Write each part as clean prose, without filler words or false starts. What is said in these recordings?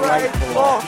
great block.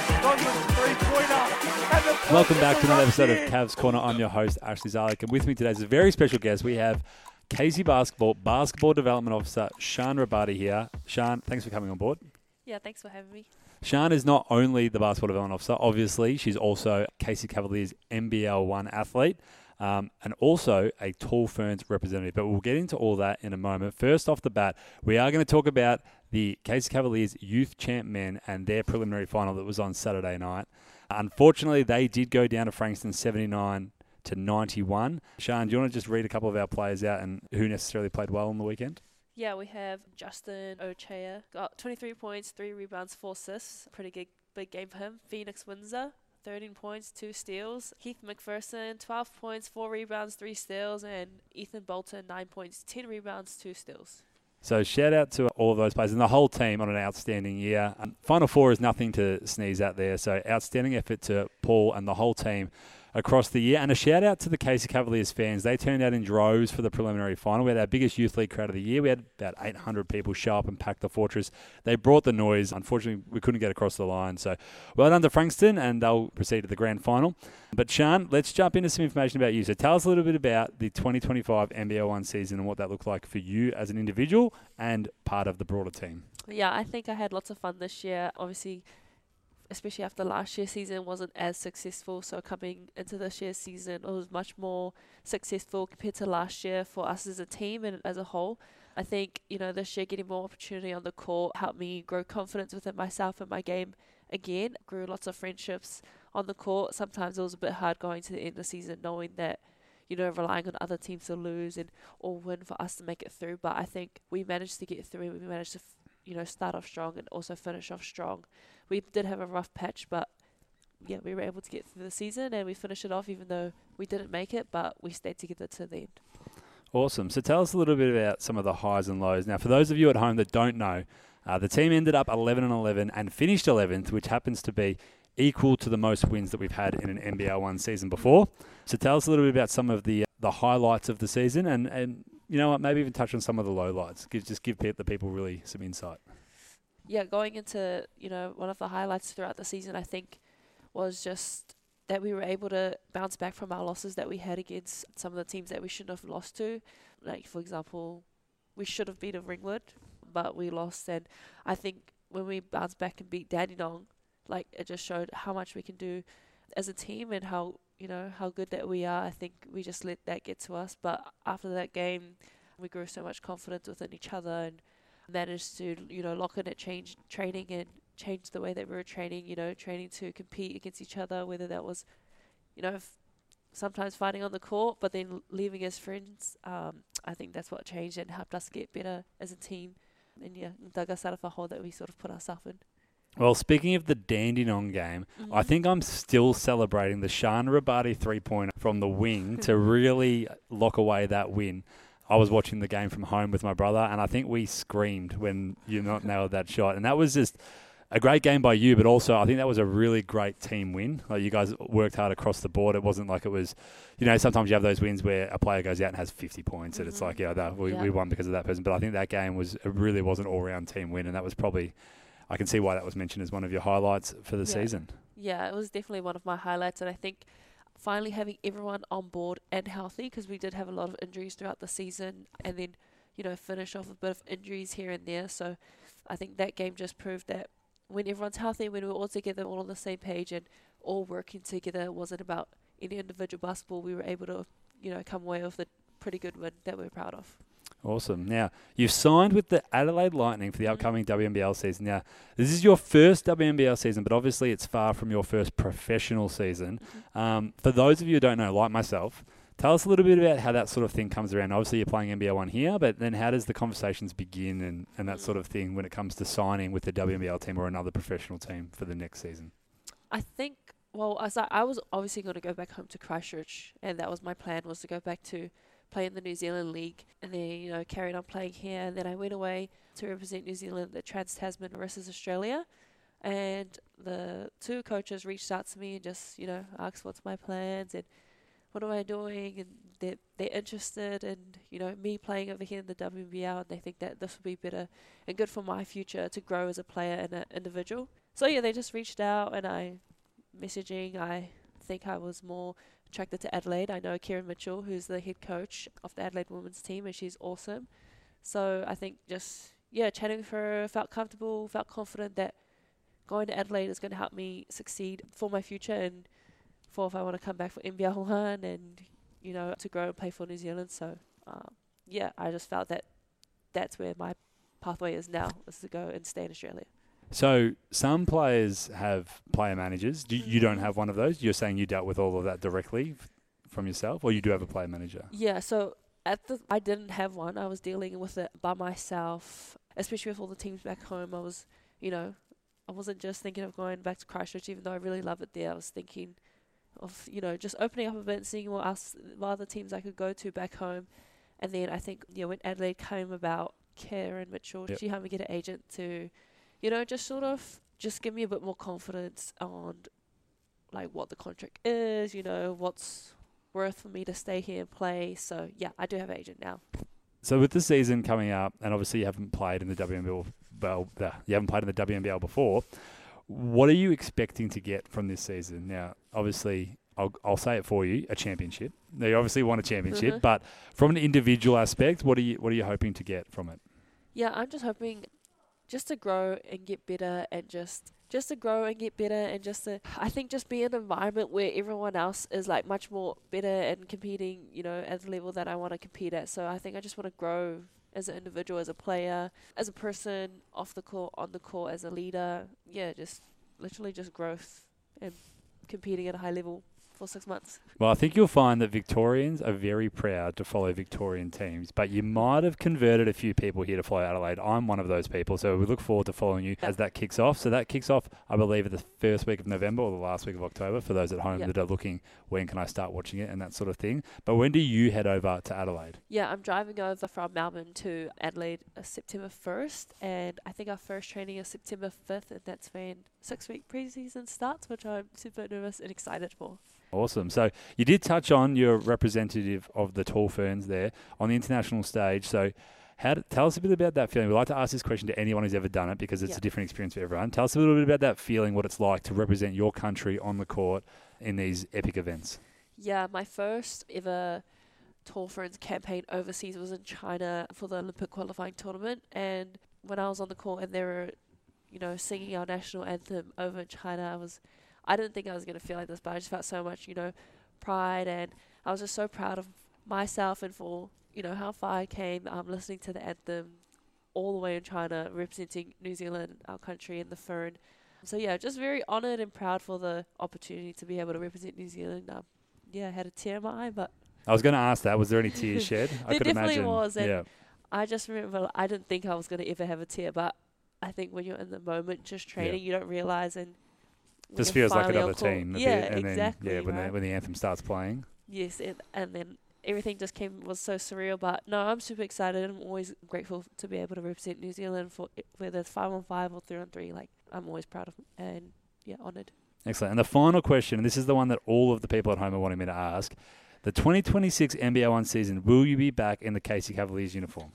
Welcome back to another episode of Cavs Corner. I'm your host, Ashley Zalek, and with me today is a very special guest. We have Casey Basketball Development Officer Shan Rabadi here. Shan, thanks for coming on board. Yeah, thanks for having me. Shan is not only the Basketball Development Officer, obviously, she's also Casey Cavaliers NBL 1 athlete. And also a Tall Ferns representative. But we'll get into all that in a moment. First off the bat, we are going to talk about the Casey Cavaliers Youth Champ Men and their preliminary final that was on Saturday night. Unfortunately, they did go down to Frankston 79-91. Shan, do you want to just read a couple of our players out and who necessarily played well on the weekend? Yeah, we have Justin Ochea, got 23 points, 3 rebounds, 4 assists. Pretty big game for him. Phoenix Windsor, 13 points, 2 steals. Heath McPherson, 12 points, 4 rebounds, 3 steals. And Ethan Bolton, 9 points, 10 rebounds, 2 steals. So shout out to all of those players and the whole team on an outstanding year. Final four is nothing to sneeze at there. So outstanding effort to Paul and the whole team across the year. And a shout out to the Casey Cavaliers fans. They turned out in droves for the preliminary final. We had our biggest youth league crowd of the year. We had about 800 people show up and pack the Fortress. They brought the noise. Unfortunately, we couldn't get across the line. So well done to Frankston, and they'll proceed to the grand final. But Shan, let's jump into some information about you. So tell us a little bit about the 2025 NBL 1 season and what that looked like for you as an individual and part of the broader team. Yeah, I think I had lots of fun this year. Obviously, especially after last year's season wasn't as successful. So coming into this year's season, it was much more successful compared to last year for us as a team and as a whole. I think, this year getting more opportunity on the court helped me grow confidence within myself and my game again. Grew lots of friendships on the court. Sometimes it was a bit hard going to the end of the season knowing that, relying on other teams to lose or win for us to make it through. But I think we managed to get through. We managed to, start off strong and also finish off strong. We did have a rough patch, but yeah, we were able to get through the season and we finished it off even though we didn't make it, but we stayed together to the end. Awesome. So tell us a little bit about some of the highs and lows. Now, for those of you at home that don't know, the team ended up 11-11 and finished 11th, which happens to be equal to the most wins that we've had in an NBL 1 season before. So tell us a little bit about some of the highlights of the season and you know what, maybe even touch on some of the lowlights. Give the people really some insight. Yeah, going into, one of the highlights throughout the season, I think, was just that we were able to bounce back from our losses that we had against some of the teams that we shouldn't have lost to. Like, for example, we should have beaten Ringwood, but we lost. And I think when we bounced back and beat Dandenong, it just showed how much we can do as a team and how good that we are. I think we just let that get to us. But after that game, we grew so much confidence within each other and managed to, lock in at training and change the way that we were training, training to compete against each other, whether that was, sometimes fighting on the court, but then leaving as friends. I think that's what changed and helped us get better as a team and, dug us out of a hole that we sort of put ourselves in. Well, speaking of the Dandenong game, I think I'm still celebrating the Shan Rabadi 3-pointer from the wing to really lock away that win. I was watching the game from home with my brother, and I think we screamed when you not nailed that shot. And that was just a great game by you, but also I think that was a really great team win. Like, you guys worked hard across the board. It wasn't like it was, sometimes you have those wins where a player goes out and has 50 points, and it's like, we won because of that person. But I think that game really was an all-round team win, and that was probably, I can see why that was mentioned as one of your highlights for the season. Yeah, it was definitely one of my highlights, and I think finally having everyone on board and healthy, because we did have a lot of injuries throughout the season, and then, finish off a bit of injuries here and there. So I think that game just proved that when everyone's healthy, when we're all together, all on the same page and all working together, it wasn't about any individual basketball. We were able to, come away with a pretty good win that we're proud of. Awesome. Now, you've signed with the Adelaide Lightning for the upcoming WNBL season. Now, this is your first WNBL season, but obviously it's far from your first professional season. For those of you who don't know, like myself, tell us a little bit about how that sort of thing comes around. Obviously, you're playing NBL 1 here, but then how does the conversations begin and that sort of thing when it comes to signing with the WNBL team or another professional team for the next season? I think, I was obviously going to go back home to Christchurch, and that was my plan, was to go back to play in the New Zealand League, and then, carried on playing here. And then I went away to represent New Zealand at Trans-Tasman versus Australia. And the two coaches reached out to me and just, asked what's my plans and what am I doing. And they're interested in, me playing over here in the WNBL, and they think that this will be better and good for my future to grow as a player and an individual. So yeah, they just reached out and I think I was more attracted to Adelaide. I know Kieran Mitchell, who's the head coach of the Adelaide women's team, and she's awesome. So I think just, chatting with her, felt comfortable, felt confident that going to Adelaide is going to help me succeed for my future and for if I want to come back for NBL 1 and, to grow and play for New Zealand. So, I just felt that that's where my pathway is now, is to go and stay in Australia. So some players have player managers. You don't have one of those? You're saying you dealt with all of that directly from yourself, or you do have a player manager? Yeah, so I didn't have one. I was dealing with it by myself, especially with all the teams back home. I was, I wasn't just thinking of going back to Christchurch, even though I really love it there. I was thinking of, just opening up a bit and seeing what other teams I could go to back home. And then I think, when Adelaide came about, Karen Mitchell, she helped me get an agent to, just give me a bit more confidence on, like, what the contract is, what's worth for me to stay here and play. So, yeah, I do have an agent now. So with the season coming up, and obviously you haven't played in the WNBL before, what are you expecting to get from this season? Now, obviously, I'll say it for you, a championship. They obviously want a championship, but from an individual aspect, what are you hoping to get from it? Yeah, I'm just hoping just to grow and get better and just to grow and get better and I think just be in an environment where everyone else is like much more better and competing, at the level that I want to compete at. So I think I just want to grow as an individual, as a player, as a person, off the court, on the court, as a leader. Yeah, just literally just growth and competing at a high level for 6 months. Well, I think you'll find that Victorians are very proud to follow Victorian teams, but you might have converted a few people here to follow Adelaide. I'm one of those people, so we look forward to following you as that kicks off. So that kicks off, I believe, at the first week of November or the last week of October for those at home that are looking, when can I start watching it and that sort of thing. But when do you head over to Adelaide? Yeah, I'm driving over from Melbourne to Adelaide September 1st, and I think our first training is September 5th, and that's when 6-week preseason starts, which I'm super nervous and excited for. Awesome. So you did touch on your representative of the Tall Ferns there on the international stage. So tell us a bit about that feeling. We like to ask this question to anyone who's ever done it because it's a different experience for everyone. Tell us a little bit about that feeling, what it's like to represent your country on the court in these epic events. Yeah, my first ever Tall Ferns campaign overseas was in China for the Olympic qualifying tournament. And when I was on the court and they were, singing our national anthem over in China, I didn't think I was going to feel like this, but I just felt so much, pride, and I was just so proud of myself and for, how far I came listening to the anthem all the way in China, representing New Zealand, our country, and the Fern. So, yeah, just very honoured and proud for the opportunity to be able to represent New Zealand. I had a tear in my eye, but... I was going to ask that. Was there any tears shed? I could definitely imagine. Was, and I just remember I didn't think I was going to ever have a tear, but I think when you're in the moment just training, you don't realise, and just feels like another team. Exactly. Then, when the anthem starts playing. Yes, and then everything just was so surreal. But no, I'm super excited. I'm always grateful to be able to represent New Zealand for whether it's 5-on-5 or 3-on-3. Like, I'm always proud of and honoured. Excellent. And the final question, and this is the one that all of the people at home are wanting me to ask: the 2026 NBL 1 season, will you be back in the Casey Cavaliers uniform?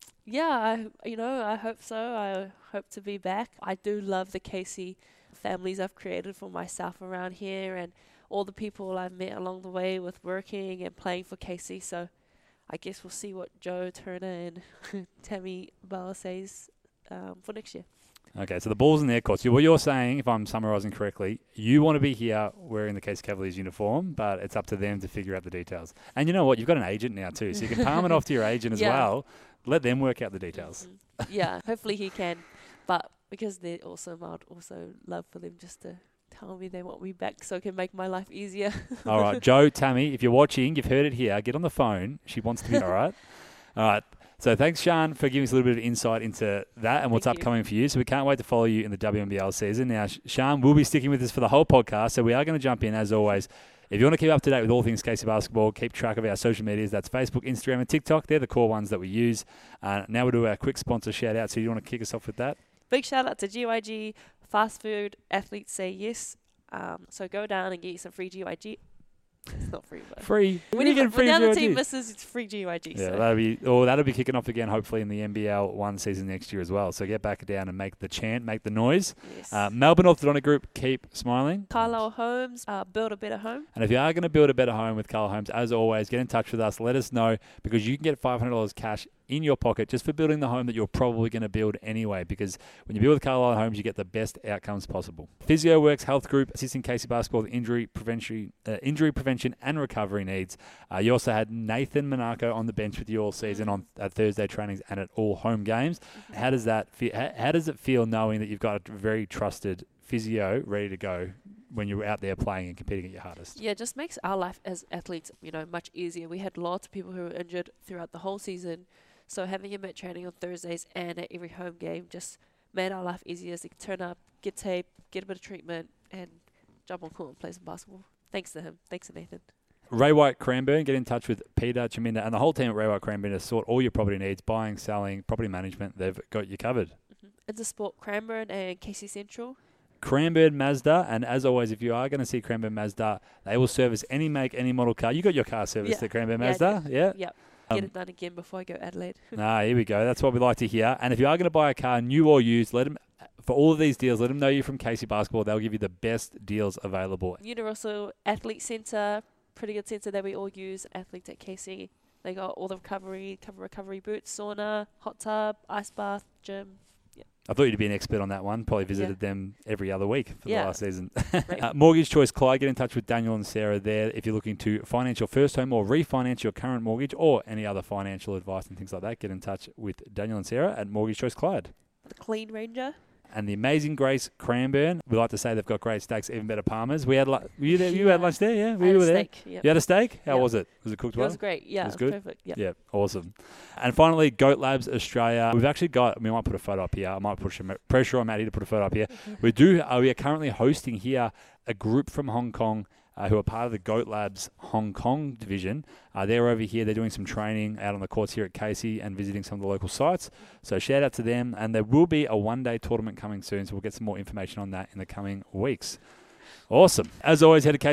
Yeah, I hope so. I hope to be back. I do love the Casey families I've created for myself around here and all the people I've met along the way with working and playing for Casey. So I guess we'll see what Joe Turner and Tammy Bauer says for next year. Okay, so the ball's in their courts. What you're saying, if I'm summarising correctly, you want to be here wearing the Casey Cavaliers uniform, but it's up to them to figure out the details. And you know what? You've got an agent now too, so you can palm it off to your agent as well. Let them work out the details. Mm-hmm. Yeah, hopefully he can. But because they're awesome, I'd also love for them just to tell me they want me back so it can make my life easier. All right, Joe, Tammy, if you're watching, you've heard it here. Get on the phone. She wants to be all right. All right. So thanks, Sian, for giving us a little bit of insight into that and what's upcoming for you. So we can't wait to follow you in the WNBL season. Now, Sian will be sticking with us for the whole podcast, so we are going to jump in, as always. If you want to keep up to date with all things Casey Basketball, keep track of our social medias. That's Facebook, Instagram, and TikTok. They're the core ones that we use. Now we'll do our quick sponsor shout-out. So you want to kick us off with that? Big shout-out to GYG, Fast Food, Athletes Say Yes. So go down and get you some free GYG It's not free, but Free. When you whenever get free the other GYG? team misses, it's free GYG. Yeah, So. that'll be kicking off again, hopefully in the NBL 1 season next year as well. So get back down and make the chant, make the noise. Yes. Melbourne Orthodontic Group, keep smiling. Carlisle Homes, build a better home. And if you are going to build a better home with Carl Holmes, as always, get in touch with us. Let us know, because you can get $500 cash in your pocket just for building the home that you're probably going to build anyway, because when you build with Carlisle Homes, you get the best outcomes possible. PhysioWorks Health Group, assisting Casey Basketball with injury prevention and recovery needs. You also had Nathan Monaco on the bench with you all season on Thursday trainings and at all home games. How does it feel knowing that you've got a very trusted physio ready to go when you're out there playing and competing at your hardest? Yeah, it just makes our life as athletes, much easier. We had lots of people who were injured throughout the whole season. So having him at training on Thursdays and at every home game just made our life easier. So he could turn up, get tape, get a bit of treatment, and jump on court and play some basketball. Thanks to him. Thanks to Nathan. Ray White Cranbourne, get in touch with Peter Chaminda and the whole team at Ray White Cranbourne to sort all your property needs, buying, selling, property management. They've got you covered. Intersport Cranbourne and Casey Central. Cranbourne Mazda, and as always, if you are going to see Cranbourne Mazda, they will service any make, any model car. You got your car serviced at Cranbourne Mazda? Yeah? Yep. Get it done again before I go Adelaide. Here we go. That's what we like to hear. And if you are going to buy a car, new or used, for all of these deals, let them know you're from Casey Basketball. They'll give you the best deals available. Universal Athlete Centre, pretty good centre that we all use. Athletes at Casey. They got all the recovery boots, sauna, hot tub, ice bath, gym. I thought you'd be an expert on that one. Probably visited them every other week for the last season. Right. Mortgage Choice Clyde, get in touch with Daniel and Sarah there if you're looking to finance your first home or refinance your current mortgage or any other financial advice and things like that. Get in touch with Daniel and Sarah at Mortgage Choice Clyde. The Clean Ranger. And the Amazing Grace Cranbourne. We like to say they've got great steaks, even better Palmers. We had you had lunch there, yeah? We were there. Steak, yep. You had a steak? How was it? Was it cooked well? It was great. Yeah, it was good. Perfect. Yep. Yeah, awesome. And finally, Goat Labs Australia. We've actually got. We might put a photo up here. I might put some pressure on Maddie to put a photo up here. We are currently hosting here a group from Hong Kong. Who are part of the Goat Labs Hong Kong division. They're over here. They're doing some training out on the courts here at Casey and visiting some of the local sites. So shout out to them. And there will be a one-day tournament coming soon, so we'll get some more information on that in the coming weeks. Awesome. As always, head to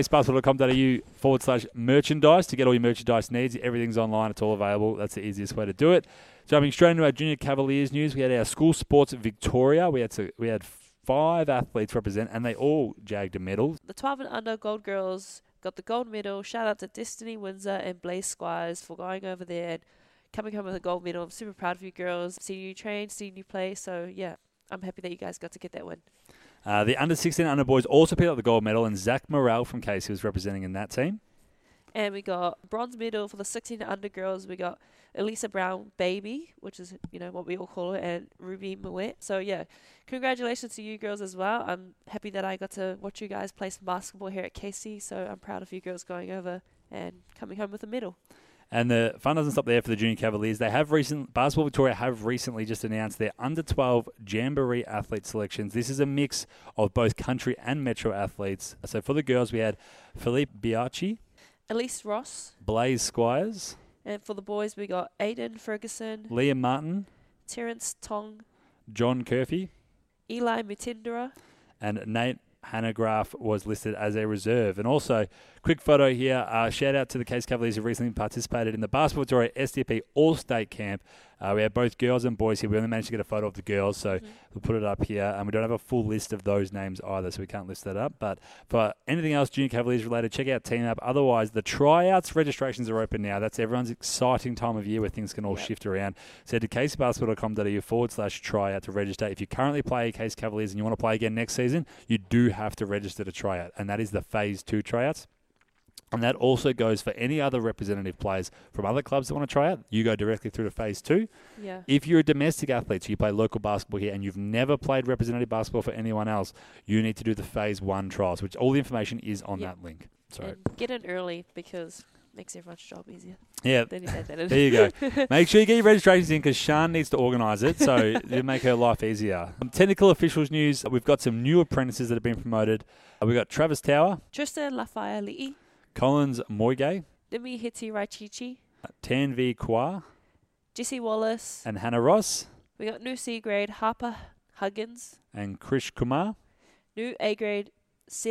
casebasketball.com.au/merchandise to get all your merchandise needs. Everything's online. It's all available. That's the easiest way to do it. Jumping straight into our Junior Cavaliers news, we had our school sports Victoria. We had 5 athletes represent, and they all jagged a medal. The 12 and under gold girls got the gold medal. Shout out to Destiny Windsor and Blaze Squires for going over there and coming home with a gold medal. I'm super proud of you girls. Seeing you train, seeing you play. So, yeah, I'm happy that you guys got to get that win. The under 16 under boys also picked up the gold medal, and Zach Morrell from Casey was representing in that team. And we got bronze medal for the 16 and under girls. We got Elisa Brown Baby, which is, what we all call her, and Ruby Moet. So, yeah, congratulations to you girls as well. I'm happy that I got to watch you guys play some basketball here at Casey. So I'm proud of you girls going over and coming home with a medal. And the fun doesn't stop there for the Junior Cavaliers. Basketball Victoria have recently just announced their under-12 Jamboree athlete selections. This is a mix of both country and metro athletes. So for the girls, we had Philippe Biachi, Elise Ross, Blaze Squires, and for the boys, we got Aiden Ferguson, Liam Martin, Terence Tong, John Curfey, Eli Mutindra, and Nate Hanegraaff was listed as a reserve. And also, quick photo here. Shout out to the Case Cavaliers who recently participated in the Basketball Victoria SDP All-State Camp. We had both girls and boys here. We only managed to get a photo of the girls, so we'll put it up here. And we don't have a full list of those names either, so we can't list that up. But for anything else Junior Cavaliers related, check out Team App. Otherwise, the tryouts registrations are open now. That's everyone's exciting time of year where things can all shift around. So head to casebasketball.com.au/tryout to register. If you currently play Case Cavaliers and you want to play again next season, you do have to register to try out, and that is the Phase 2 tryouts. And that also goes for any other representative players from other clubs that want to try out. You go directly through to Phase 2. Yeah. If you're a domestic athlete, so you play local basketball here, and you've never played representative basketball for anyone else, you need to do the Phase 1 trials, which all the information is on that link. And get in early because it makes everyone's job easier. Yeah, Then you add that in. there you go. Make sure you get your registrations in because Sian needs to organise it, so it'll make her life easier. Technical officials news, we've got some new apprentices that have been promoted. We've got Travis Tower, Tristan Lafayette, Collins Moigay, Demi Hiti Raichichi, Tanvi Kwa, Jesse Wallace, and Hannah Ross, we got new C grade Harper Huggins, and Krish Kumar, new A grade Seb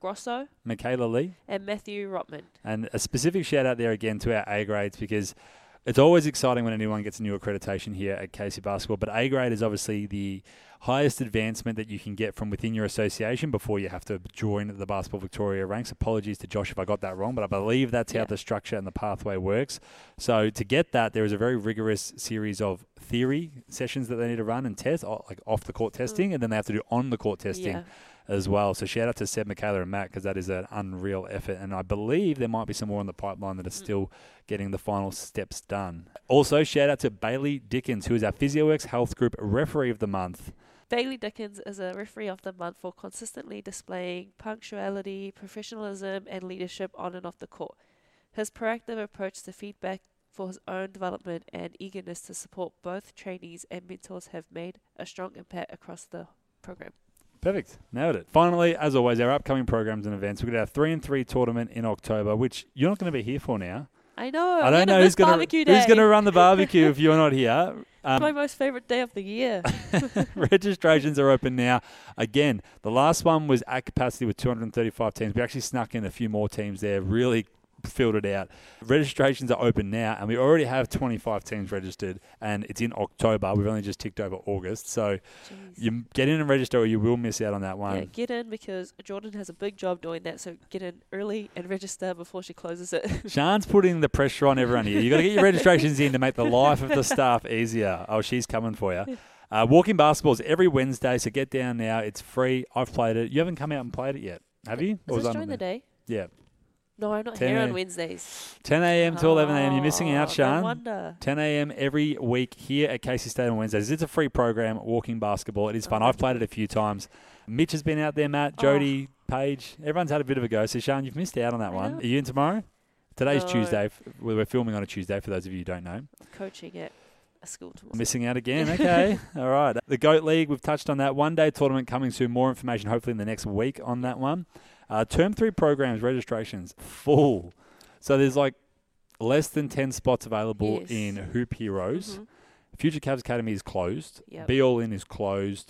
Grosso Michaela Lee. and Matthew Rotman. And a specific shout out there again to our A grades, because it's always exciting when anyone gets a new accreditation here at Casey Basketball. But A grade is obviously the highest advancement that you can get from within your association before you have to join the Basketball Victoria ranks. Apologies to Josh if I got that wrong, but I believe that's how the structure and the pathway works. So to get that, there is a very rigorous series of theory sessions that they need to run and test, like off the court testing, and then they have to do on the court testing as well. So shout out to Seb, Michaela and Matt, because that is an unreal effort. And I believe there might be some more in the pipeline that are still getting the final steps done. Also, shout out to Bailey Dickens, who is our PhysioWorks Health Group Referee of the Month. Bailey Dickens is a referee of the month for consistently displaying punctuality, professionalism, and leadership on and off the court. His proactive approach to feedback for his own development and eagerness to support both trainees and mentors have made a strong impact across the program. Perfect. Nailed it. Finally, as always, our upcoming programs and events. We've got our 3-and-3 tournament in October, which you're not going to be here for now. I know. I don't know who's going to run the barbecue if you're not here. It's my most favourite day of the year. Registrations are open now. Again, the last one was at capacity with 235 teams. We actually snuck in a few more teams there, really filled it out. Registrations are open now, and we already have 25 teams registered, and it's in October. We've only just ticked over August. So you get in and register, or you will miss out on that one. Yeah, get in, because Jordan has a big job doing that, so get in early and register before she closes it. Sian's putting the pressure on everyone here. You've got to get your registrations in to make the life of the staff easier. Oh, she's coming for you. Walking basketball is every Wednesday, so get down now. It's free. I've played it. You haven't come out and played it yet, have you? Is this during the day? Yeah. No, I'm not here on Wednesdays. 10 a.m. to 11 a.m. You're missing out, Sian. No wonder. 10 a.m. every week here at Casey Stadium on Wednesdays. It's a free program, walking basketball. It is fun. I've played it a few times. Mitch has been out there, Matt, Jody, Paige. Everyone's had a bit of a go. So, Sian, you've missed out on that one. Are you in tomorrow? Today's Tuesday. We're filming on a Tuesday, for those of you who don't know. I'm coaching at a school tomorrow. Missing out again. Okay. All right. The GOAT League, we've touched on that. One-day tournament coming soon. More information hopefully in the next week on that one. Term 3 programs, registrations, full. So there's like less than 10 spots available in Hoop Heroes. Future Cavs Academy is closed. Be All In is closed.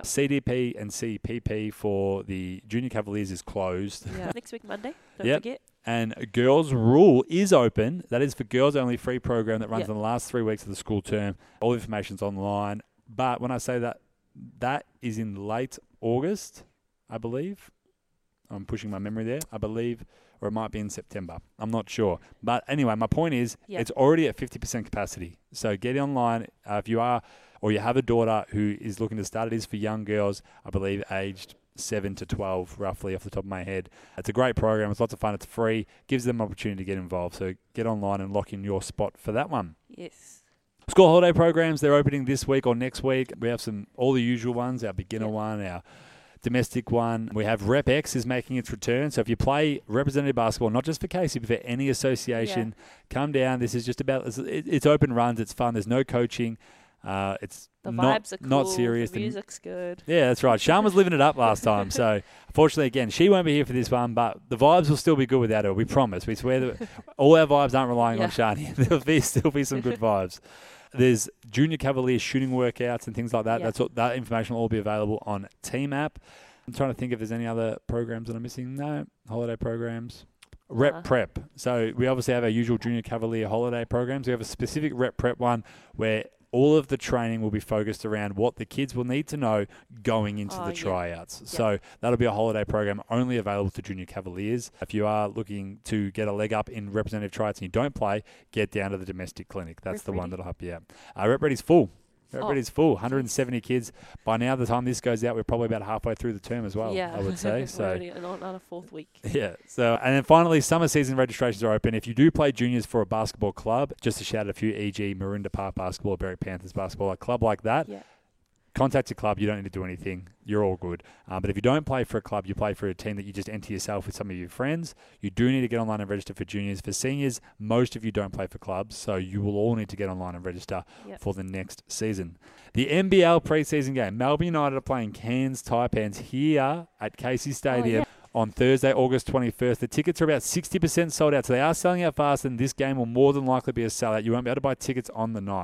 CDP and CPP for the Junior Cavaliers is closed. Next week, Monday. Don't forget. And Girls Rule is open. That is for girls only, free program that runs in the last 3 weeks of the school term. All information's online. But when I say that, that is in late August, I believe. I'm pushing my memory there, I believe, or it might be in September. I'm not sure. But anyway, my point is it's already at 50% capacity. So get online if you are, or you have a daughter who is looking to start. It is for young girls, I believe, aged 7 to 12, roughly off the top of my head. It's a great program. It's lots of fun. It's free. Gives them an opportunity to get involved. So get online and lock in your spot for that one. Yes. School holiday programs, they're opening this week or next week. We have all the usual ones, our beginner one, our domestic one. We have Rep X is making its return. So if you play representative basketball, not just for Casey, but for any association, come down. This is just about, it's open runs. It's fun. There's no coaching. It's the vibes are cool. Not serious. The music's good. Yeah, that's right. Sian was living it up last time. So unfortunately, again, she won't be here for this one, but the vibes will still be good without her. We promise. We swear that all our vibes aren't relying on Sian here. There'll still be some good vibes. There's Junior Cavaliers shooting workouts and things like that. That information will all be available on Team App. I'm trying to think if there's any other programs that I'm missing. No, holiday programs. Rep Prep. So we obviously have our usual Junior Cavalier holiday programs. We have a specific Rep Prep one where all of the training will be focused around what the kids will need to know going into the tryouts. So that'll be a holiday program only available to Junior Cavaliers. If you are looking to get a leg up in representative tryouts and you don't play, get down to the domestic clinic. That's the one that'll help you out. Rep Ready's full. Rep Ready's full. 170 kids. By now, the time this goes out, we're probably about halfway through the term as well, I would say. So already on a fourth week. Yeah. So, and then finally, summer season registrations are open. If you do play juniors for a basketball club, just to shout out a few, e.g. Maroondah Park Basketball, Berwick Panthers Basketball, a club like that, contact your club. You don't need to do anything. You're all good. But if you don't play for a club, you play for a team that you just enter yourself with some of your friends. You do need to get online and register for juniors. For seniors, most of you don't play for clubs, so you will all need to get online and register for the next season. The NBL preseason game. Melbourne United are playing Cairns Taipans here at Casey Stadium on Thursday, August 21st. The tickets are about 60% sold out, so they are selling out fast, and this game will more than likely be a sellout. You won't be able to buy tickets on the night.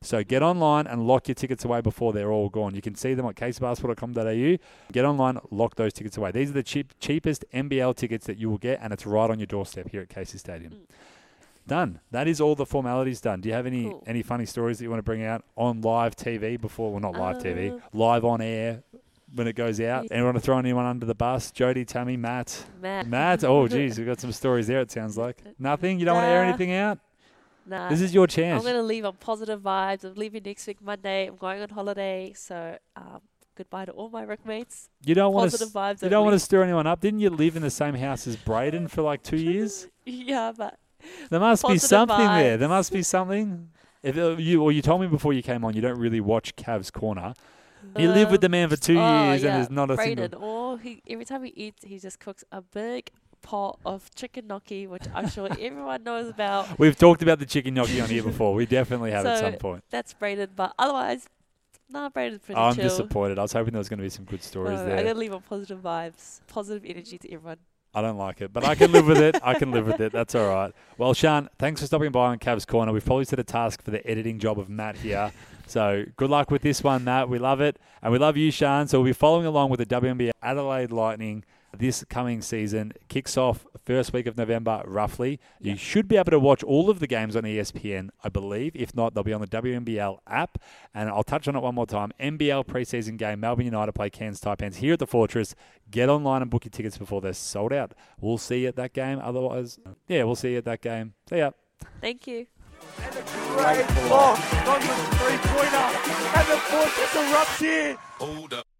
So get online and lock your tickets away before they're all gone. You can see them at casebasketball.com.au. Get online, lock those tickets away. These are the cheapest NBL tickets that you will get, and it's right on your doorstep here at Casey Stadium. Done. That is all the formalities done. Do you have any funny stories that you want to bring out on live TV before? Well, not live TV. Live on air when it goes out. Anyone want to throw anyone under the bus? Jody, Tammy, Matt? Matt? Oh, geez. We've got some stories there, it sounds like. Nothing? You don't want to air anything out? Nah. This is your chance. I'm going to leave on positive vibes. I'm leaving next week Monday. I'm going on holiday. So goodbye to all my workmates. You don't want positive vibes. You don't want to stir anyone up. Didn't you live in the same house as Braden for like 2 years? Yeah, but there must be something vibes. there. There must be something. If you told me before you came on, you don't really watch Cavs Corner. You live with the man for 2 years, and there's not a Braden, single. or every time he eats, he just cooks a big pot of chicken gnocchi, which I'm sure everyone knows about. We've talked about the chicken gnocchi on here before. We definitely have at some point. That's Braden, but otherwise, Braden's pretty I'm chill. disappointed. I was hoping there was going to be some good stories there. I'm going to leave on positive vibes, positive energy to everyone. I don't like it, but I can live with it. I can live with it. That's all right. Well, Sean, thanks for stopping by on Cavs Corner. We've probably set a task for the editing job of Matt here. So good luck with this one, Matt. We love it. And we love you, Sean. So we'll be following along with the WNBA Adelaide Lightning this coming season. Kicks off first week of November, roughly. Yep. You should be able to watch all of the games on ESPN, I believe. If not, they'll be on the WNBL app. And I'll touch on it one more time. NBL preseason game, Melbourne United play Cairns Taipans here at the Fortress. Get online and book your tickets before they're sold out. We'll see you at that game. Otherwise, we'll see you at that game. See ya. Thank you. And a great block. Donovan three-pointer. And the Fortress erupts here. Hold up.